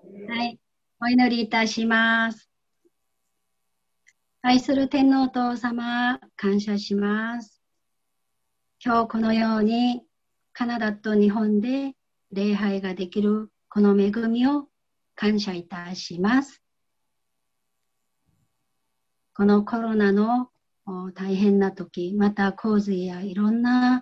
はい。お祈りいたします。愛する天皇父様、感謝します。今日このようにカナダと日本で礼拝ができるこの恵みを感謝いたします。このコロナの大変な時、また洪水やいろんな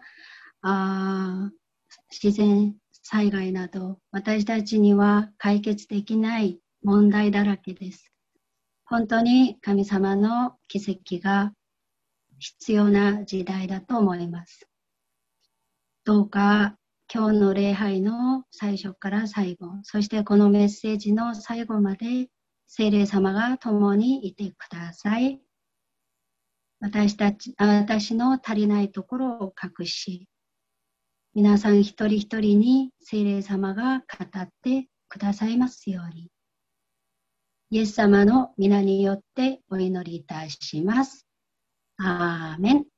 自然災害など、私たちには解決できない問題だらけです。本当に神様の奇跡が必要な時代だと思います。どうか今日の礼拝の最初から最後、そしてこのメッセージの最後まで聖霊様が共にいてください。私の足りないところを隠し、皆さん一人一人に聖霊様が語ってくださいますように。イエス様の皆によってお祈りいたします。アーメン。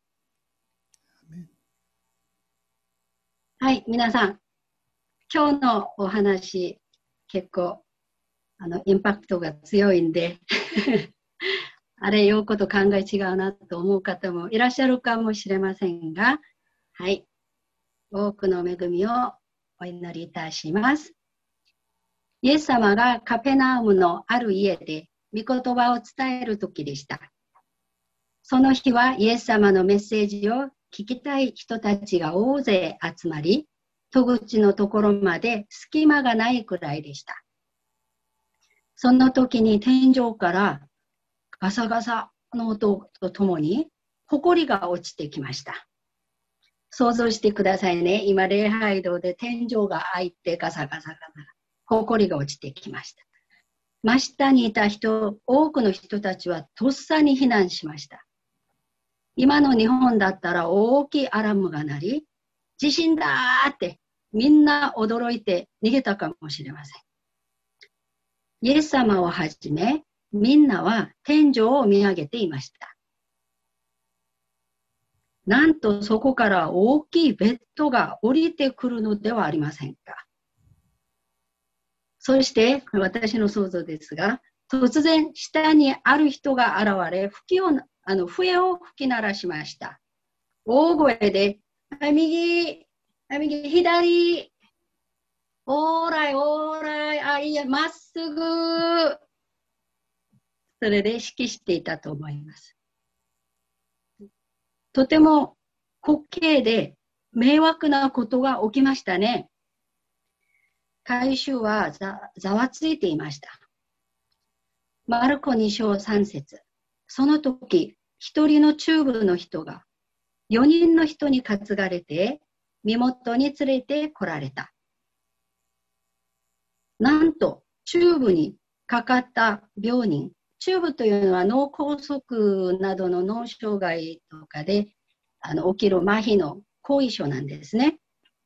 はい、皆さん、今日のお話、結構インパクトが強いんで、あれ、言うこと考え違うなと思う方もいらっしゃるかもしれませんが、はい、多くの恵みをお祈りいたします。イエス様がカペナウムのある家で御言葉を伝える時でした。その日はイエス様のメッセージを聞きたい人たちが大勢集まり、戸口のところまで隙間がないくらいでした。その時に天井からガサガサの音とともに埃が落ちてきました。想像してくださいね。今礼拝堂で天井が開いてガサガサガサ、埃が落ちてきました。真下にいた多くの人たちはとっさに避難しました。今の日本だったら大きいアラームが鳴り、地震だーってみんな驚いて逃げたかもしれません。イエス様をはじめ、みんなは天井を見上げていました。なんとそこから大きいベッドが降りてくるのではありませんか。そして私の想像ですが、突然下にある人が現れ、笛を吹き鳴らしました。大声で、右、左、オーライ、オーライ、いや、まっすぐ。それで指揮していたと思います。とても滑稽で迷惑なことが起きましたね。会衆はざわついていました。マルコ2章3節。その時、一人の中部の人が4人の人に担がれて身元に連れて来られた。なんと中部にかかった病人、中部というのは脳梗塞などの脳障害とかで起きる麻痺の後遺症なんですね。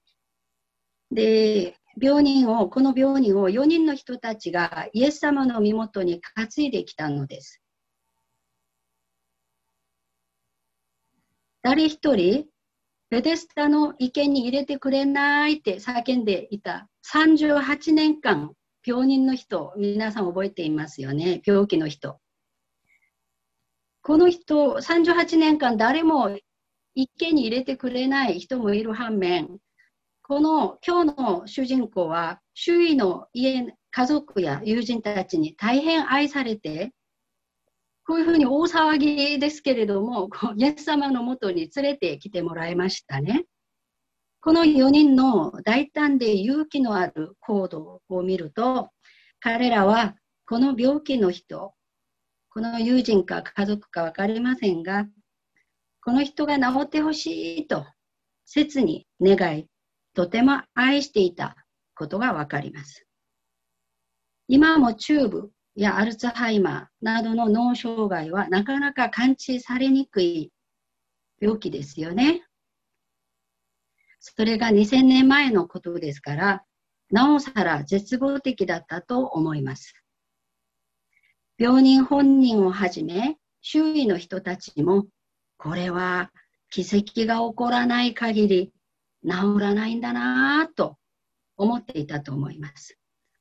で、この病人を4人の人たちがイエス様の身元に担いできたのです。誰一人、ベデスタの池に入れてくれないって叫んでいた38年間、病人の人、皆さん覚えていますよね、病気の人。この人、38年間誰も池に入れてくれない人もいる反面、今日の主人公は周囲の家族や友人たちに大変愛されて、こういうふうに大騒ぎですけれども、イエス様のもとに連れてきてもらいましたね。この4人の大胆で勇気のある行動を見ると、彼らはこの病気の人、この友人か家族か分かりませんが、この人が治ってほしいと切に願い、とても愛していたことがわかります。今も中部やアルツハイマーなどの脳障害はなかなか感知されにくい病気ですよね。それが2000年前のことですから、なおさら絶望的だったと思います。病人本人をはじめ、周囲の人たちも、これは奇跡が起こらない限り治らないんだなぁと思っていたと思います。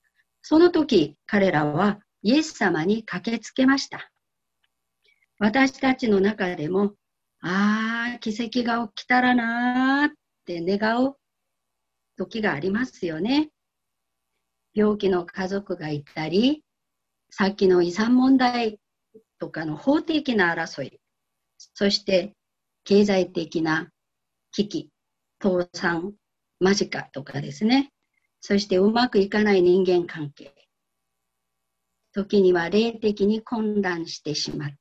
その時、彼らはイエス様に駆けつけました。私たちの中でも、奇跡が起きたらなーって願う時がありますよね。病気の家族がいたり、さっきの遺産問題とかの法的な争い、そして経済的な危機、倒産間近とかですね。そしてうまくいかない人間関係。時には霊的に混乱してしまって、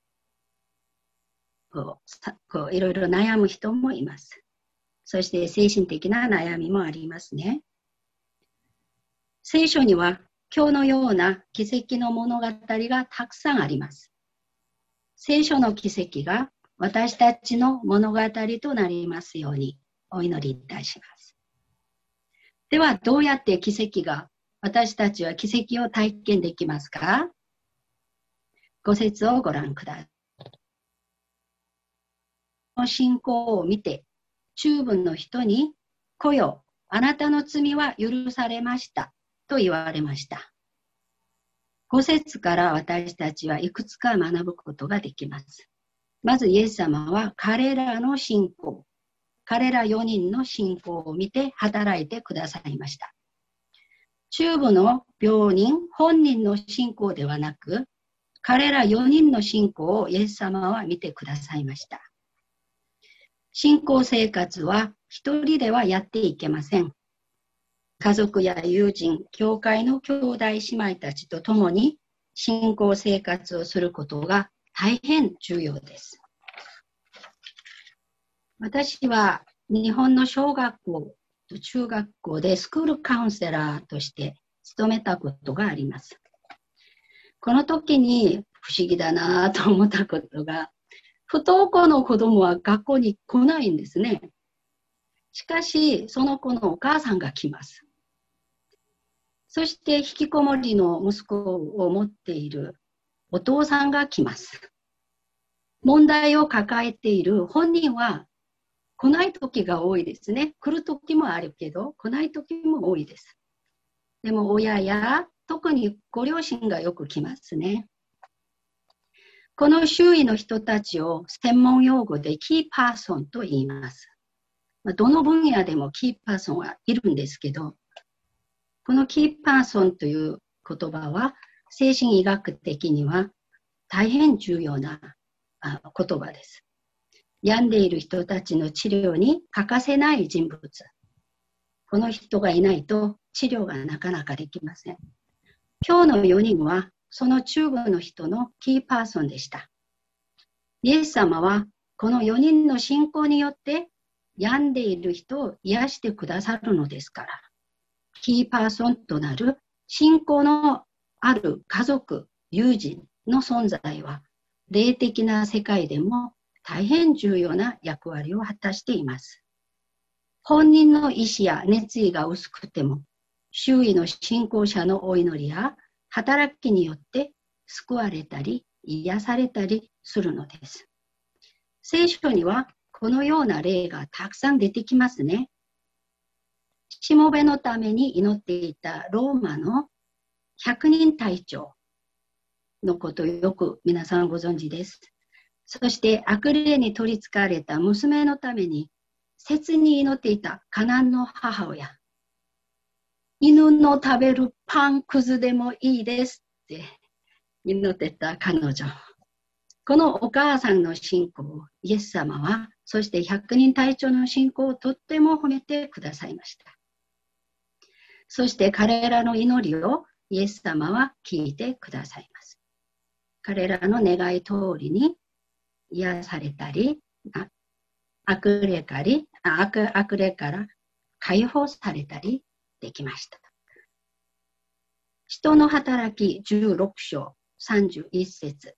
いろいろ悩む人もいます。そして精神的な悩みもありますね。聖書には今日のような奇跡の物語がたくさんあります。聖書の奇跡が私たちの物語となりますようにお祈りいたします。では、どうやって私たちは奇跡を体験できますか？5節をご覧ください。信仰を見て、中部の人に、来よ、あなたの罪は許されました、と言われました。5節から私たちはいくつか学ぶことができます。まず、イエス様は彼らの信仰、彼ら4人の信仰を見て働いてくださいました。中部の病人本人の信仰ではなく、彼ら4人の信仰をイエス様は見てくださいました。信仰生活は一人ではやっていけません。家族や友人、教会の兄弟姉妹たちと共に信仰生活をすることが大変重要です。私は日本の小学校と中学校でスクールカウンセラーとして勤めたことがあります。この時に不思議だなと思ったことが、不登校の子供は学校に来ないんですね。しかし、その子のお母さんが来ます。そして引きこもりの息子を持っているお父さんが来ます。問題を抱えている本人は来ない時が多いですね。来る時もあるけど、来ない時も多いです。でも親や特にご両親がよく来ますね。この周囲の人たちを専門用語でキーパーソンと言います。どの分野でもキーパーソンはいるんですけど、このキーパーソンという言葉は精神医学的には大変重要な言葉です。病んでいる人たちの治療に欠かせない人物。この人がいないと治療がなかなかできません。今日の4人はその中部の人のキーパーソンでした。イエス様はこの4人の信仰によって病んでいる人を癒してくださるのですから、キーパーソンとなる信仰のある家族、友人の存在は霊的な世界でも大変重要な役割を果たしています。本人の意思や熱意が薄くても、周囲の信仰者のお祈りや働きによって救われたり癒されたりするのです。聖書にはこのような例がたくさん出てきますね。しもべのために祈っていたローマの100人隊長のことをよく皆さんご存知です。そして悪霊に取りつかれた娘のために切に祈っていたカナンの母親。犬の食べるパンくずでもいいですって祈ってた彼女。このお母さんの信仰をイエス様は、そして100人隊長の信仰をとっても褒めてくださいました。そして彼らの祈りをイエス様は聞いてくださいます。彼らの願い通りに癒されたり、悪霊から解放されたりできました。人の働き16章31節。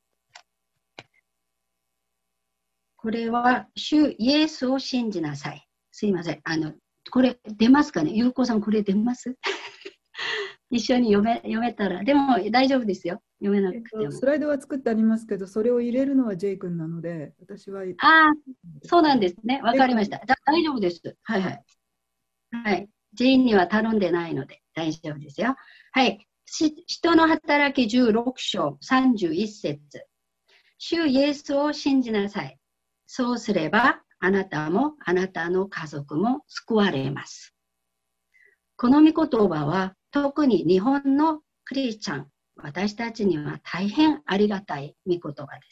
これは主イエスを信じなさい。すいません。これ出ますかね？ゆうこさんこれ出ます一緒に読めたら。でも大丈夫ですよ。読めなくても。 スライドは作ってありますけど、それを入れるのは J 君なので、私は。 そうなんですね。わかりました。大丈夫です。はいはい。はい。J には頼んでないので大丈夫ですよ。 はい。人の働き16章31節。主イエスを信じなさい。そうすれば、あなたもあなたの家族も救われます。この御言葉は、特に日本のクリスチャン、私たちには大変ありがたい御言葉です。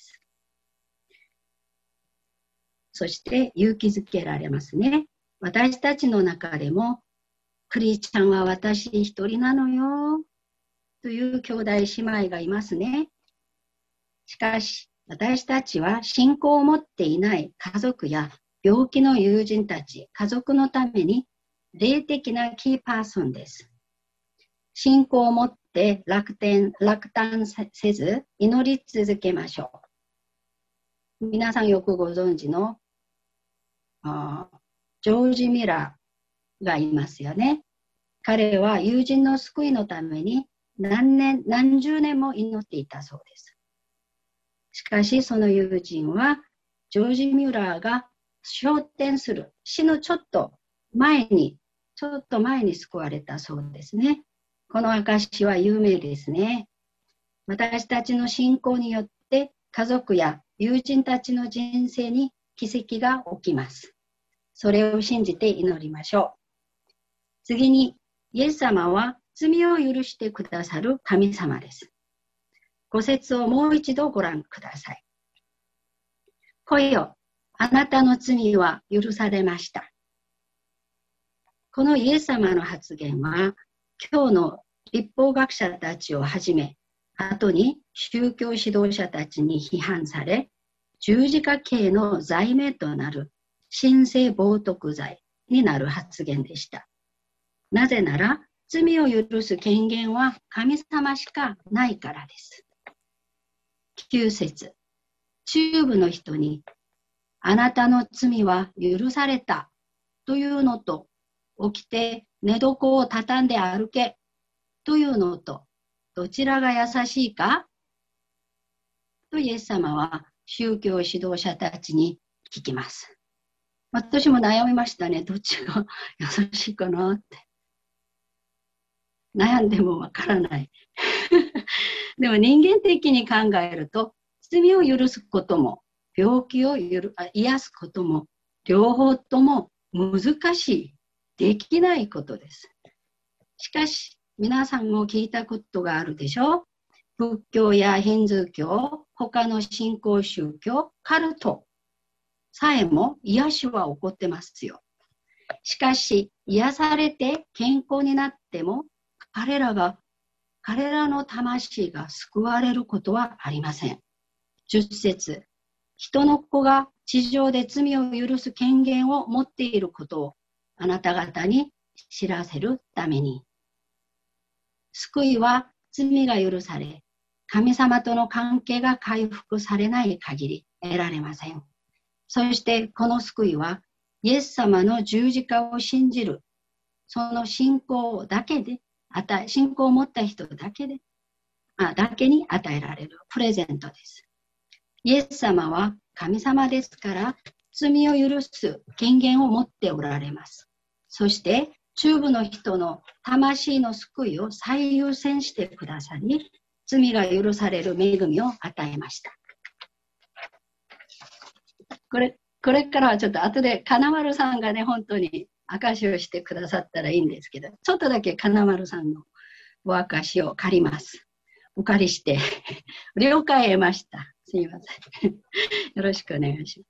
そして勇気づけられますね。私たちの中でも、クリスチャンは私一人なのよ、という兄弟姉妹がいますね。しかし、私たちは信仰を持っていない家族や病気の友人たち、家族のために霊的なキーパーソンです。信仰を持って落胆せず祈り続けましょう。皆さんよくご存知のジョージ・ミラーがいますよね。彼は友人の救いのために何十年も祈っていたそうです。しかしその友人はジョージ・ミュラーが昇天する死のちょっと前に救われたそうですね。この証は有名ですね。私たちの信仰によって家族や友人たちの人生に奇跡が起きます。それを信じて祈りましょう。次に、イエス様は罪を許してくださる神様です。5節をもう一度ご覧ください。子よ、あなたの罪は許されました。このイエス様の発言は、今日の律法学者たちをはじめ、後に宗教指導者たちに批判され、十字架刑の罪名となる神聖冒涜罪になる発言でした。なぜなら、罪を許す権限は神様しかないからです。9節、中部の人に、あなたの罪は許されたというのと、起きて寝床を畳んで歩けというのと、どちらが優しいかとイエス様は宗教指導者たちに聞きます。私も悩みましたね。どっちが優しいかなって。悩んでもわからない。でも人間的に考えると、罪を許すことも、病気を癒すことも、両方とも難しい、できないことです。しかし、皆さんも聞いたことがあるでしょう。仏教やヒンズー教、他の信仰宗教、カルトさえも癒しは起こってますよ。しかし、癒されて健康になっても、彼らの魂が救われることはありません。10節、人の子が地上で罪を許す権限を持っていることをあなた方に知らせるために。救いは罪が許され、神様との関係が回復されない限り得られません。そしてこの救いは、イエス様の十字架を信じる、その信仰を持った人だけに与えられるプレゼントです。イエス様は神様ですから、罪を許す権限を持っておられます。そして、中部の人の魂の救いを最優先してくださり、罪が許される恵みを与えました。これからはちょっと後で金丸さんがね、本当に証をしてくださったらいいんですけど、ちょっとだけ金丸さんのお証を借ります。お借りして了解得ました。すみません。よろしくお願いします。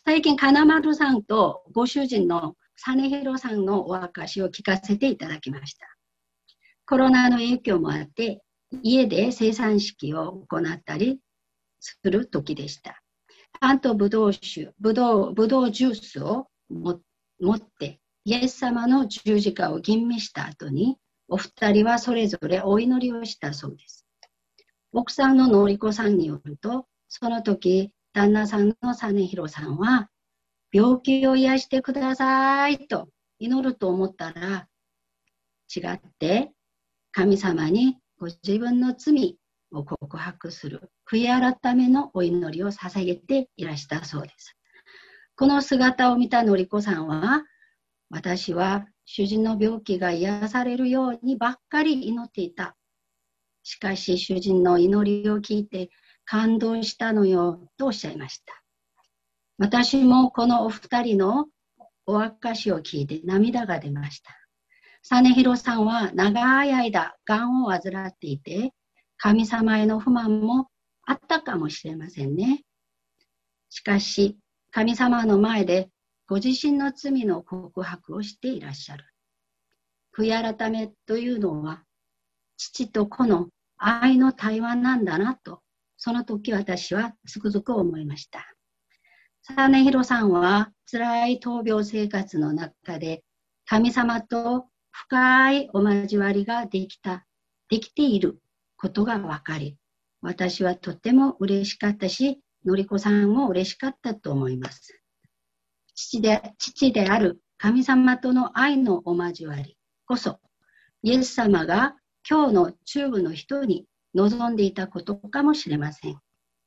最近金丸さんとご主人の実弘さんのお証を聞かせていただきました。コロナの影響もあって家で生産式を行ったりする時でした。パンとブドウジュースを持ってイエス様の十字架を吟味した後にお二人はそれぞれお祈りをしたそうです。奥さんののりこさんによると、その時旦那さんの実弘さんは病気を癒してくださいと祈ると思ったら違って神様にご自分の罪を告白する悔い改めのお祈りを捧げていらしたそうです。この姿を見たのりこさんは、私は主人の病気が癒されるようにばっかり祈っていたしかし主人の祈りを聞いて感動したのよとおっしゃいました。私もこのお二人のお証を聞いて涙が出ました。実弘さんは長い間がんを患っていて、神様への不満もあったかもしれませんね。しかし、神様の前でご自身の罪の告白をしていらっしゃる。悔い改めというのは、父と子の愛の対話なんだなと、その時私はつくづく思いました。実弘さんは辛い闘病生活の中で、神様と深いお交わりができていることが分かり、私はとても嬉しかったし、のりこさんも嬉しかったと思います。父である神様との愛のお交わりこそ、イエス様が今日のチューブの人に望んでいたことかもしれません。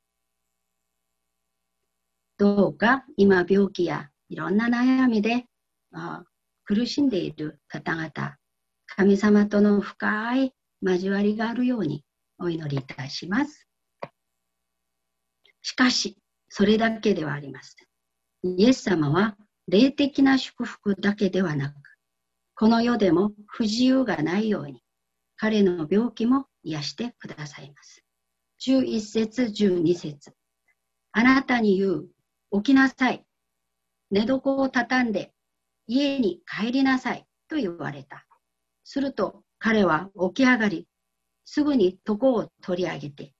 どうか今病気やいろんな悩みで苦しんでいる方々、神様との深い交わりがあるようにお祈りいたします。しかし、それだけではありません。イエス様は霊的な祝福だけではなく、この世でも不自由がないように、彼の病気も癒してくださいます。11節、12節。あなたに言う、起きなさい。寝床を畳んで家に帰りなさいと言われた。すると彼は起き上がり、すぐに床を取り上げて、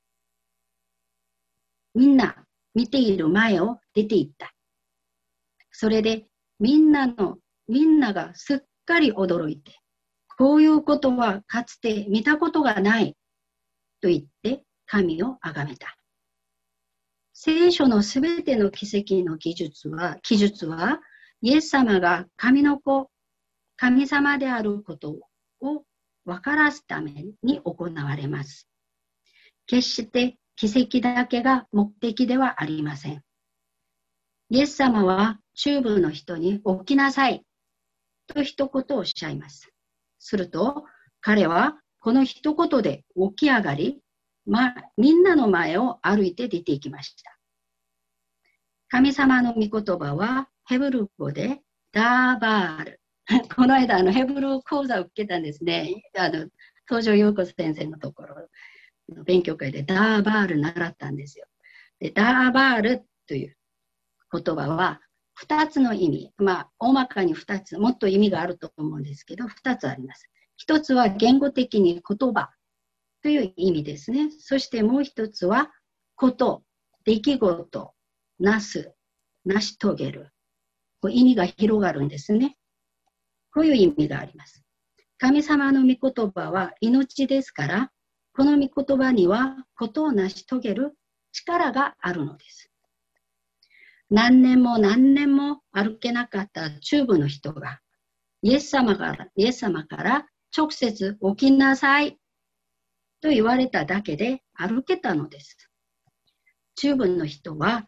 みんな見ている前を出て行った。それでみんながすっかり驚いて、こういうことはかつて見たことがないと言って神をあがめた。聖書のすべての奇跡の記述は、イエス様が神の子、神様であることを分からすために行われます。決して奇跡だけが目的ではありません。イエス様は中部の人に起きなさいと一言おっしゃいます。すると彼はこの一言で起き上がり、みんなの前を歩いて出て行きました。神様の御言葉はヘブル語でダーバール。この間ヘブル講座を受けたんですね。東條陽子先生のところの勉強会でダーバール習ったんですよ。でダーバールという言葉は2つの意味、大まかに2つ、もっと意味があると思うんですけど、2つあります。1つは言語的に言葉という意味ですね。そしてもう1つはこと、出来事、成し遂げる。意味が広がるんですね。こういう意味があります。神様の御言葉は命ですから、この御言葉にはことを成し遂げる力があるのです。何年も歩けなかった中部の人がイエス様から直接起きなさいと言われただけで歩けたのです。中部の人は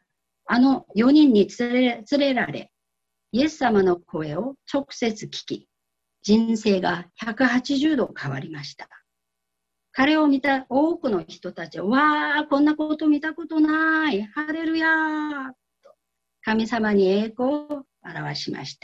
4人に連れられ、イエス様の声を直接聞き、人生が180度変わりました。彼を見た多くの人たちは、わー、こんなこと見たことない、ハレルヤーと神様に栄光を表しました。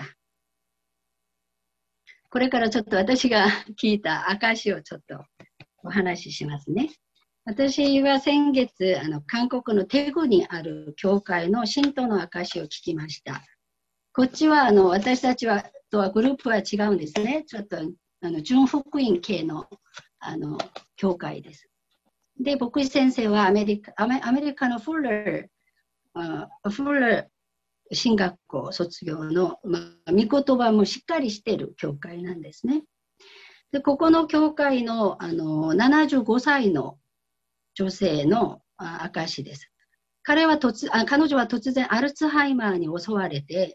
これからちょっと私が聞いた証をちょっとお話ししますね。私は先月、韓国のテグにある教会の信徒の証を聞きました。こっちは私たちとはグループは違うんですね。ちょっと純福音系の教会です。で、牧師先生はアメリカのフルー神学校卒業の、御言葉もしっかりしている教会なんですね。で、ここの教会の75歳の女性の証です。彼女は突然アルツハイマーに襲われて、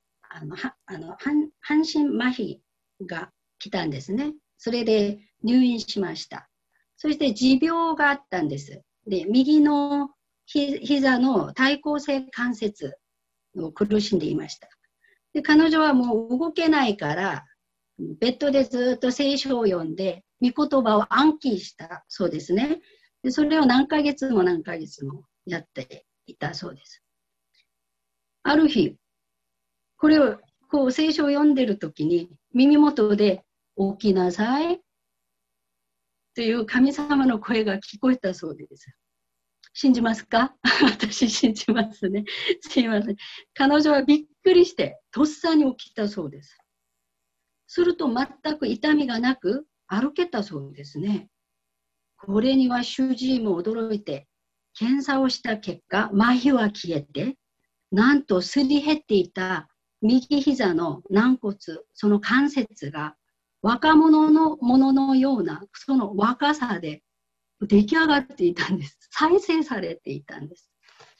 半身麻痺が来たんですね。それで入院しました。そして持病があったんです。で、右の膝の対抗性関節を苦しんでいました。で、彼女はもう動けないから、ベッドでずっと聖書を読んで、 御言葉を暗記したそうですね。でそれを何ヶ月も何ヶ月もやっていたそうです。ある日、これをこう聖書を読んでるときに耳元で起きなさいという神様の声が聞こえたそうです。信じますか？私信じますね。すいません。彼女はびっくりしてとっさに起きたそうです。すると全く痛みがなく歩けたそうですね。これには主治医も驚いて検査をした結果、麻痺は消えて、なんとすり減っていた右膝の軟骨、その関節が若者のもののようなその若さで出来上がっていたんです。再生されていたんです。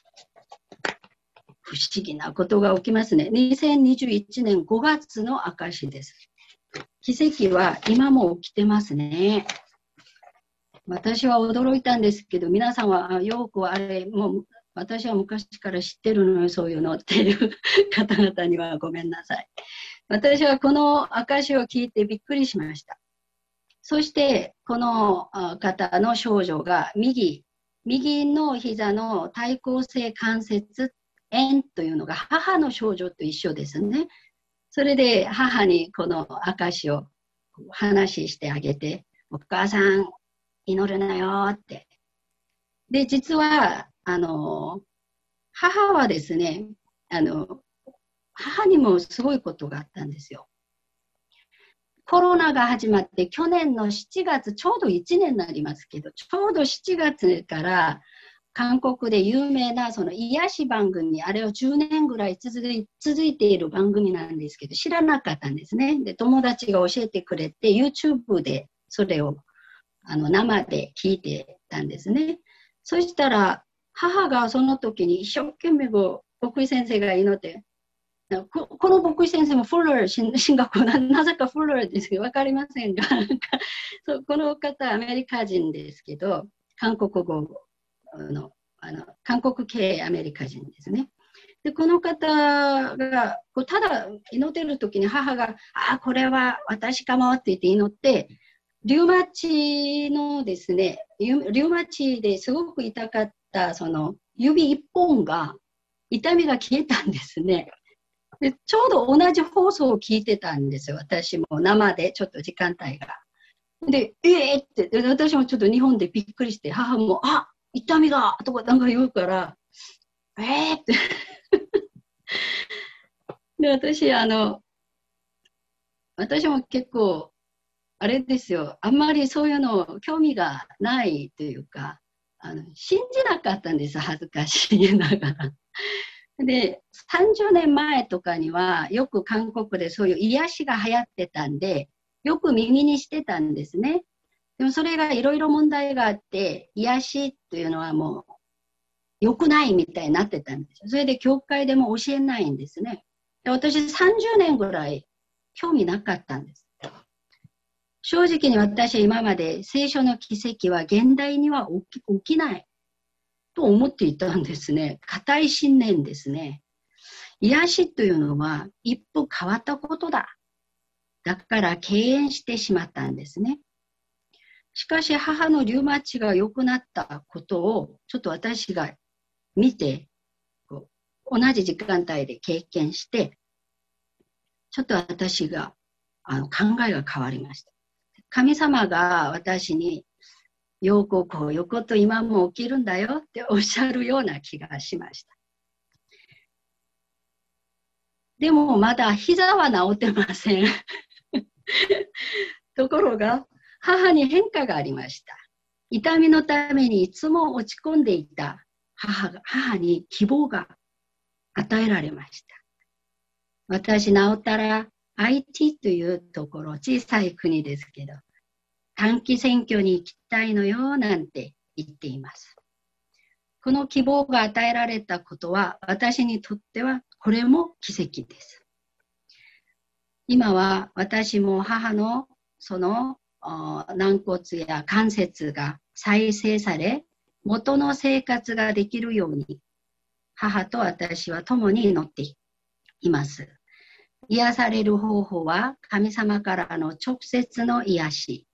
不思議なことが起きますね。2021年5月の証です。奇跡は今も起きてますね。私は驚いたんですけど、皆さんはよくあれ、もう私は昔から知ってるのよ、そういうのっていう方々にはごめんなさい。私はこの証を聞いてびっくりしました。そして、この方の症状が右の膝の対抗性関節炎というのが母の症状と一緒ですね。それで母にこの証を話してあげて、お母さん祈るなよって。で、実は、母はですね、母にもすごいことがあったんですよ。コロナが始まって去年の7月、ちょうど1年になりますけど、ちょうど7月から韓国で有名なその癒し番組、あれを10年ぐらい続いている番組なんですけど、知らなかったんですね。で、友達が教えてくれて、YouTube でそれを生で聞いてたんですね。そしたら、母がその時に一生懸命牧師先生が祈って、この牧師先生もフラー進学校なぜかフラーですけど分かりませんがそうこの方アメリカ人ですけど韓国語の韓国系アメリカ人ですね。でこの方がただ祈ってる時に母がこれは私かもって言って祈ってリウマチのですねリウマチですごく痛かったその指一本が痛みが消えたんですね。でちょうど同じ放送を聞いてたんですよ。私も生でちょっと時間帯が。で、ってで私もちょっと日本でびっくりして、母も、痛みがとかなんか言うから、ってで、私も結構、あれですよ、あんまりそういうの興味がないというか、信じなかったんです、恥ずかしいながら。で、30年前とかにはよく韓国でそういう癒しが流行ってたんで、よく耳にしてたんですね。でもそれがいろいろ問題があって、癒しっていうのはもう良くないみたいになってたんですよ。それで教会でも教えないんですね。で私30年ぐらい興味なかったんです。正直に私は今まで聖書の奇跡は現代には起きないと思っていたんですね。固い信念ですね。癒しというのは一歩変わったことだ。だから敬遠してしまったんですね。しかし母のリウマチが良くなったことをちょっと私が見て、同じ時間帯で経験して、ちょっと私が考えが変わりました。神様が私にようこういうこと今も起きるんだよっておっしゃるような気がしました。でもまだ膝は治ってません。ところが母に変化がありました。痛みのためにいつも落ち込んでいた母に希望が与えられました。私治ったら IT というところ、小さい国ですけど、短期選挙に行きたいのよなんて言っています。この希望が与えられたことは私にとってはこれも奇跡です。今は私も母のその軟骨や関節が再生され元の生活ができるように母と私は共に祈っています。癒される方法は神様からの直接の癒し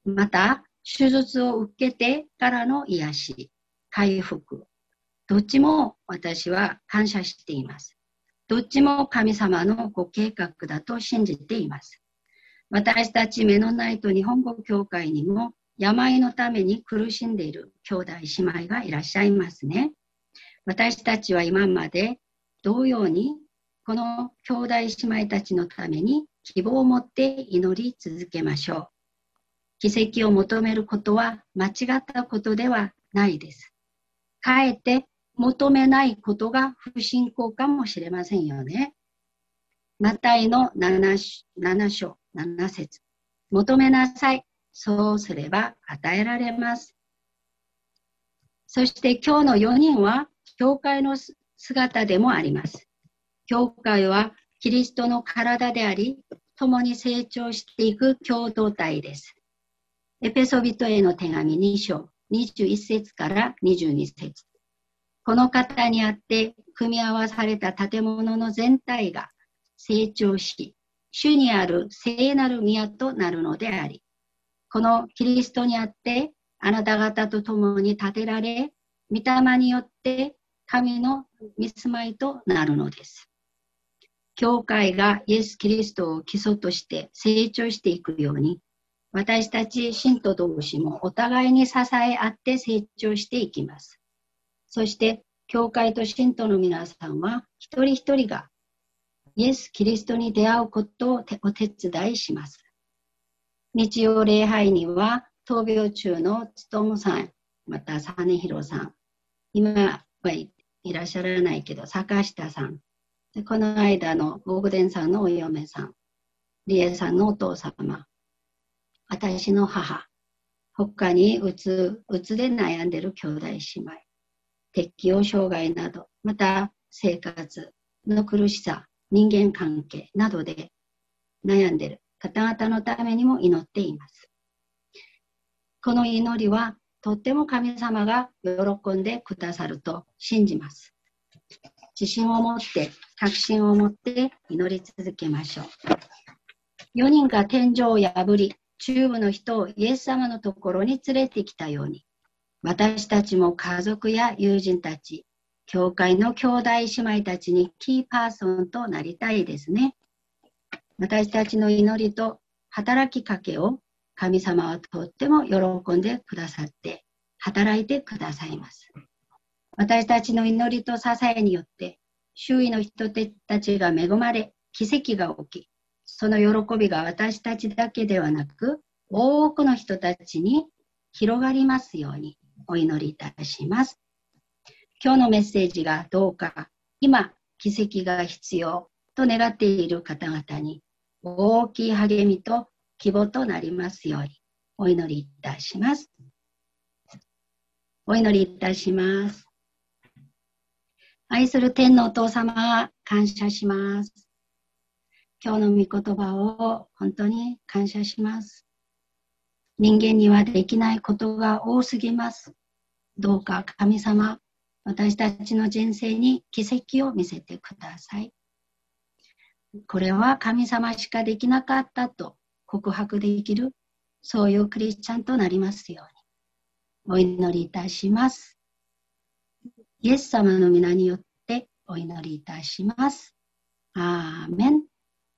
また、手術を受けてからの癒し、回復、どっちも私は感謝しています。どっちも神様のご計画だと信じています。私たちメノナイト日本語教会にも病のために苦しんでいる兄弟姉妹がいらっしゃいますね。私たちは今まで同様にこの兄弟姉妹たちのために希望を持って祈り続けましょう。奇跡を求めることは間違ったことではないです。かえって求めないことが不信仰かもしれませんよね。マタイの7章7節、求めなさい。そうすれば与えられます。そして今日の4人は教会の姿でもあります。教会はキリストの体であり、共に成長していく共同体です。エペソビトへの手紙2章21節から22節。この方にあって組み合わされた建物の全体が成長し、主にある聖なる宮となるのであり、このキリストにあってあなた方と共に建てられ、御霊によって神の御住まいとなるのです。教会がイエス・キリストを基礎として成長していくように、私たち信徒同士もお互いに支え合って成長していきます。そして、教会と信徒の皆さんは、一人一人がイエス・キリストに出会うことをお手伝いします。日曜礼拝には、闘病中の勉さん、また実弘さん、今はいらっしゃらないけど、坂下さん、でこの間の大伝さんのお嫁さん、理恵さんのお父様、私の母、他にうつで悩んでいる兄弟姉妹、適応障害など、また生活の苦しさ、人間関係などで悩んでいる方々のためにも祈っています。この祈りはとっても神様が喜んでくださると信じます。自信を持って、確信を持って祈り続けましょう。4人が天井を破り、中部の人をイエス様のところに連れてきたように、私たちも家族や友人たち、教会の兄弟姉妹たちにキーパーソンとなりたいですね。私たちの祈りと働きかけを神様はとっても喜んでくださって働いてくださいます。私たちの祈りと支えによって周囲の人たちが恵まれ奇跡が起き、その喜びが私たちだけではなく多くの人たちに広がりますようにお祈りいたします。今日のメッセージがどうか今奇跡が必要と願っている方々に大きい励みと希望となりますようにお祈りいたします。お祈りいたします。愛する天のお父様、感謝します。今日の御言葉を本当に感謝します。人間にはできないことが多すぎます。どうか神様、私たちの人生に奇跡を見せてください。これは神様しかできなかったと告白できる、そういうクリスチャンとなりますようにお祈りいたします。イエス様の皆によってお祈りいたします。アーメン。